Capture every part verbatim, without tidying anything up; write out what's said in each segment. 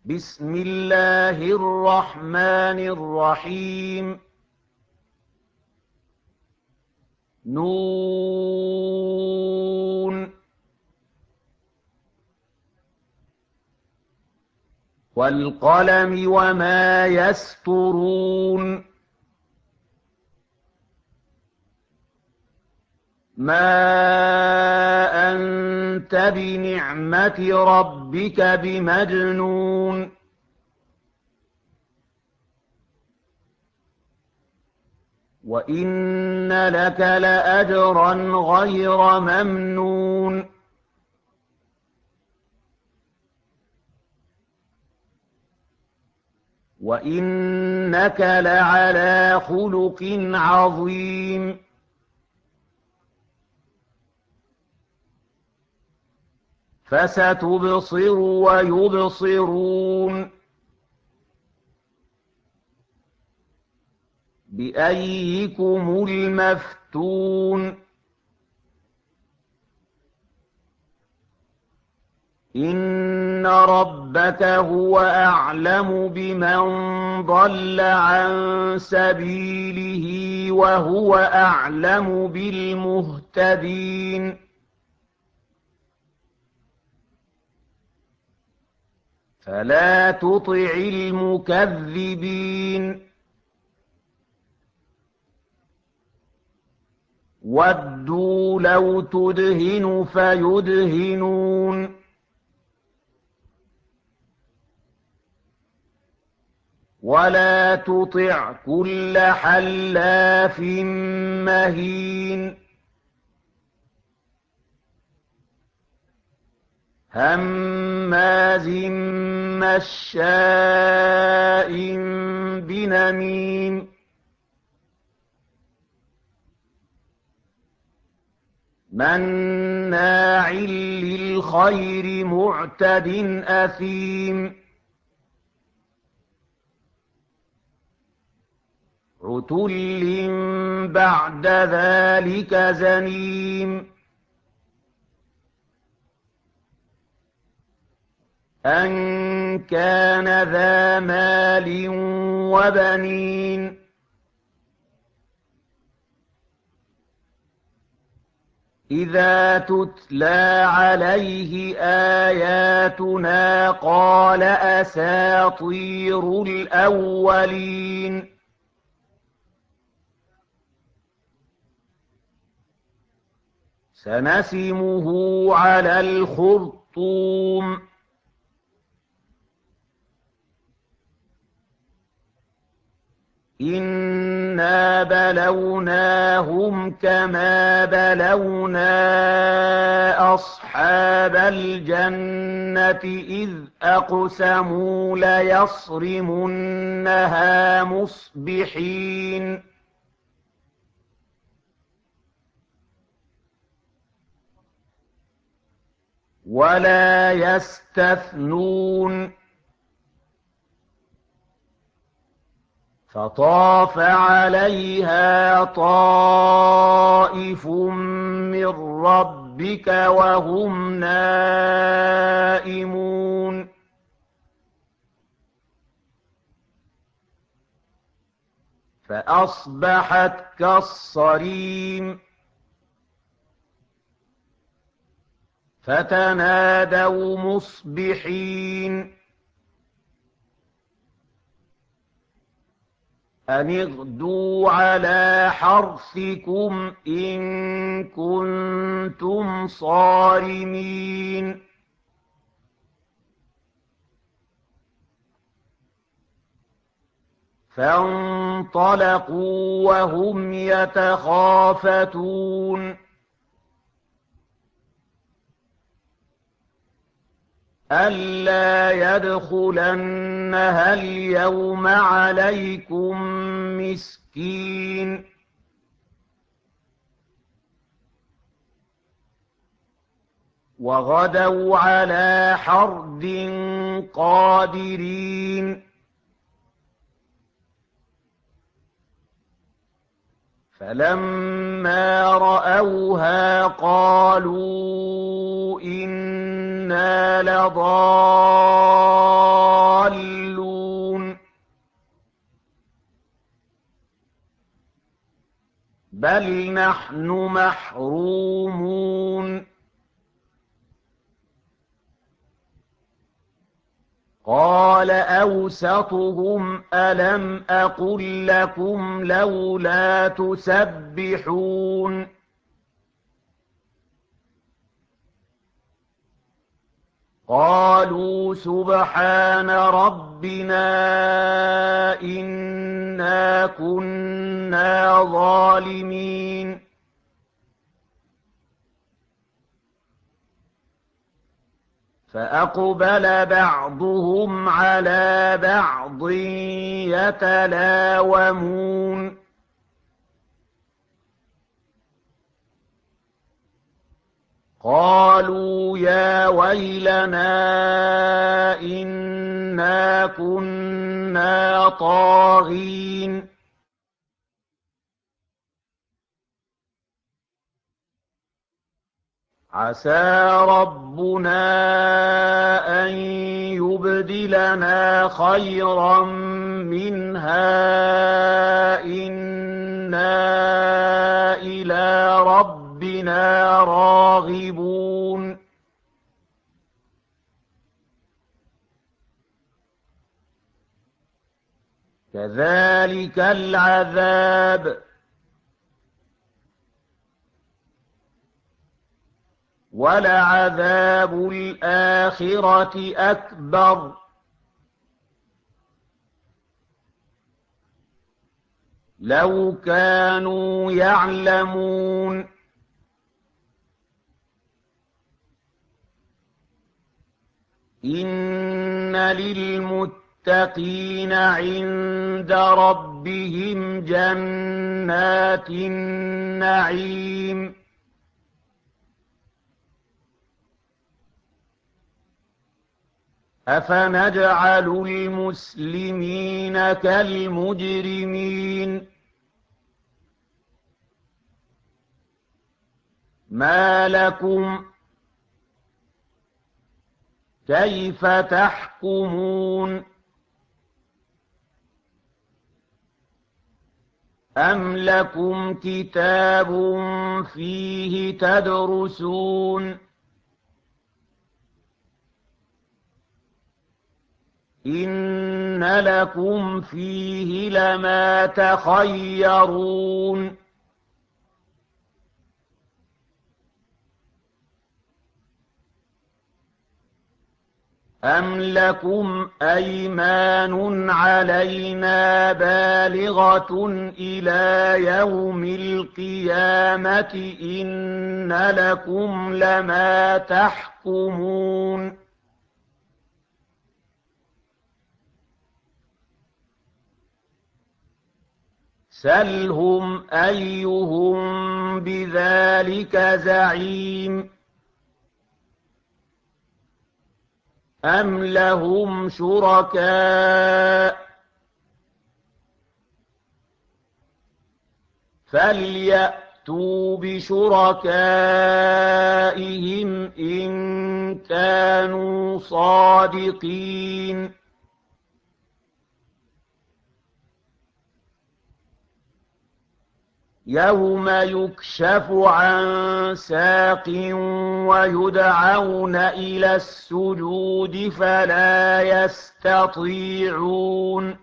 بسم الله الرحمن الرحيم. نون. والقلم وما يسطرون. ما أنت بنعمة ربك بمجنون. وإن لك لأجرا غير ممنون. وإنك لعلى خلق عظيم. فستبصر ويبصرون. بأيكم المفتون. إن ربك هو أعلم بمن ضل عن سبيله وهو أعلم بالمهتدين. فلا تطع المكذبين. ودوا لو تدهن فيدهنون. ولا تطع كل حلاف مهين. هماز مشاء بنميم. مناع للخير معتد أثيم. عتل بعد ذلك زنيم. أن كان ذا مال وبنين. إذا تتلى عليه آياتنا قال أساطير الأولين. سنسمه على الخرطوم. إنا بلوناهم كما بلونا أصحاب الجنة إذ أقسموا ليصرمنها مصبحين. ولا يستثنون. فطاف عليها طائف من ربك وهم نائمون. فأصبحت كالصريم. فتنادوا مصبحين أن اغدوا على حرثكم إن كنتم صارمين. فانطلقوا وهم يتخافتون ألا يدخلنها اليوم عليكم مسكين. وغدوا على حرد قادرين. فلما رأوها قالوا إنا لضالون بل نحن محرومون قال أوسطهم ألم أقل لكم لولا تسبحون قالوا سبحان ربنا إنا كنا ظالمين فأقبل بعضهم على بعض يتلاومون قالوا يا ويلنا إنا كنا طاغين عسى ربنا أن يبدلنا خيرا منها إنا إلى ربنا راغبون كذلك العذاب ولعذاب الآخرة أكبر لو كانوا يعلمون إن للمتقين عند ربهم جنات النعيم أفنجعل المسلمين كالمجرمين ما لكم كيف تحكمون أم لكم كتاب فيه تدرسون إن لكم فيه لما تخيرون أم لكم أيمان علينا بالغة إلى يوم القيامة إن لكم لما تحكمون سلهم أيهم بذلك زعيم أم لهم شركاء فليأتوا بشركائهم إن كانوا صادقين يوم يكشف عن ساق ويدعون إلى السجود فلا يستطيعون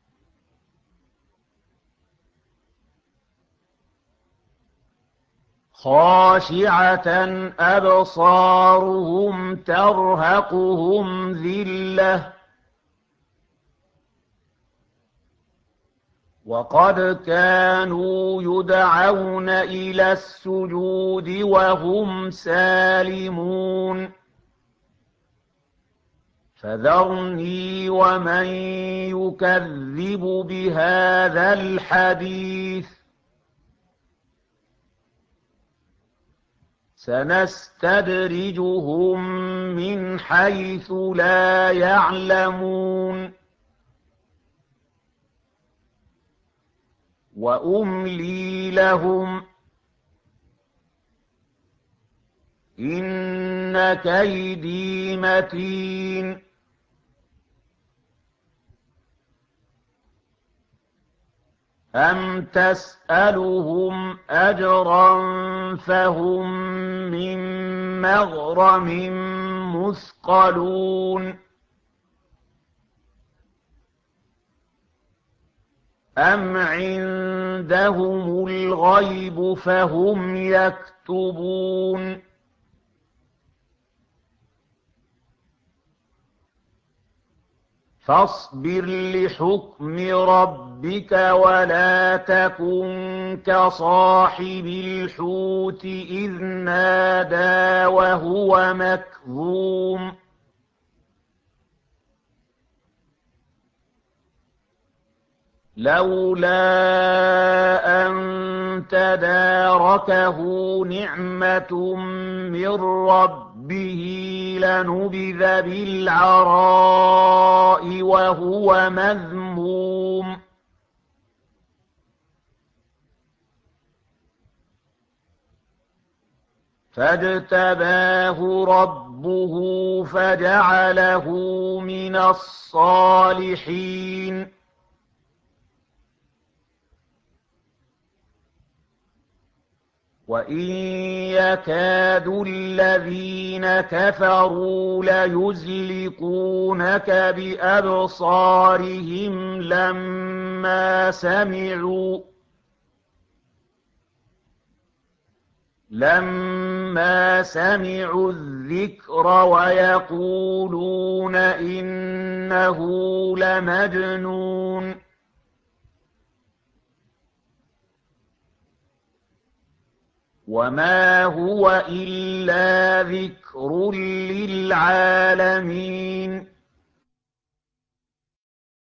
خاشعة أبصارهم ترهقهم ذلة وقد كانوا يدعون إلى السجود وهم سالمون فذرني ومن يكذب بهذا الحديث سنستدرجهم من حيث لا يعلمون وأملي لهم إن كيدي متين أَمْ تَسْأَلُهُمْ أَجْرًا فَهُم مِّن مَّغْرَمٍ مُّثْقَلُونَ أَمْ عِندَهُمُ الْغَيْبُ فَهُمْ يَكْتُبُونَ فاصبر لحكم ربك ولا تكن كصاحب الحوت إذ نادى وهو مكظوم لولا أن تداركه نعمة من ربه لنبذ بالعراء وهو مذموم فاجتباه ربه فجعله من الصالحين وإن يكاد الذين كفروا ليزلقونك بأبصارهم لما سمعوا لما سمعوا الذكر ويقولون إنه لمجنون وما هو إلا ذكر للعالمين